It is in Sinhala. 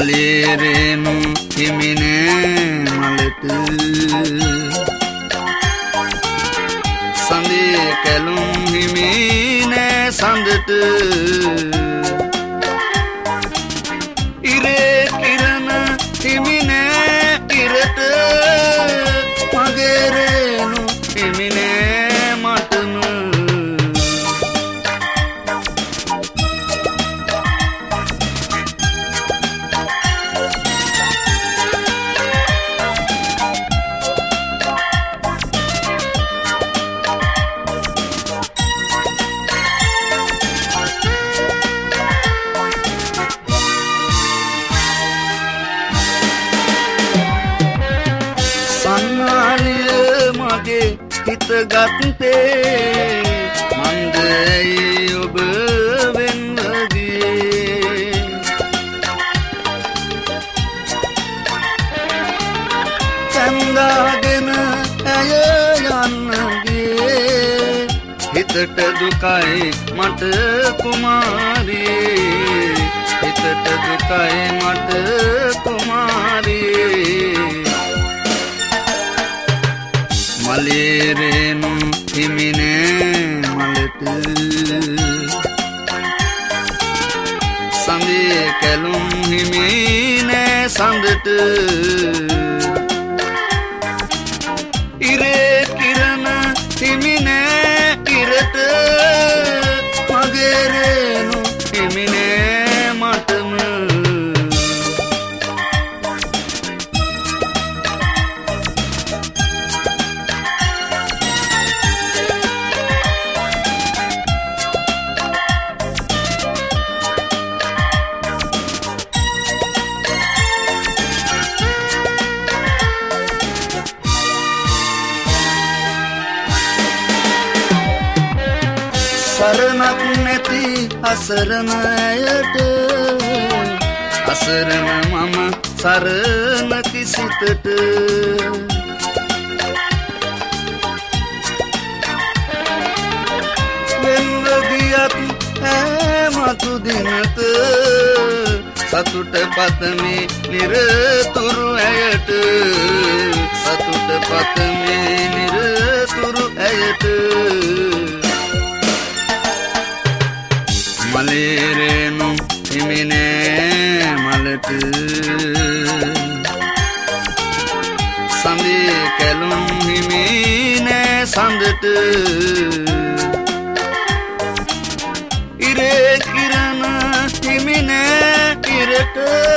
මලේරේනු හිමිනේ මලට සඳේ කැලුම් හිමිනේ සඳට ඉරේ කිරණ හිමිනේ ඉරට මගේරේනු හිමිනේ මටම හිත ගත්තේ මන්දයි ඔබ වෙන්වගේ චන්දාගෙන ඇය යන්නගේ හිතට දුකයි මට කුමාරී හිතට දුකයි මට කුමාරී මලේරේනු හිමිනේ මලට සඳේ කැලුම් හිමිනේ සඳට ඉරේ කිරණ හිමිනේ ඉරට මගේරේනු හිමිනේ මටම සරණක් නැති අසරණ අයට අසරණ මම සරණ කිසිතට වෙන්ව ගියත් මතු දිනක සතුට පතමි නිරතුරු ඇයට සතුට පතමි නිරතුරු ඇයට මලේරේනු හිමිනේ මලට සඳේ කැලුම් හිමිනේ සඳට ඉරේ කිරණ හිමිනේ ඉරට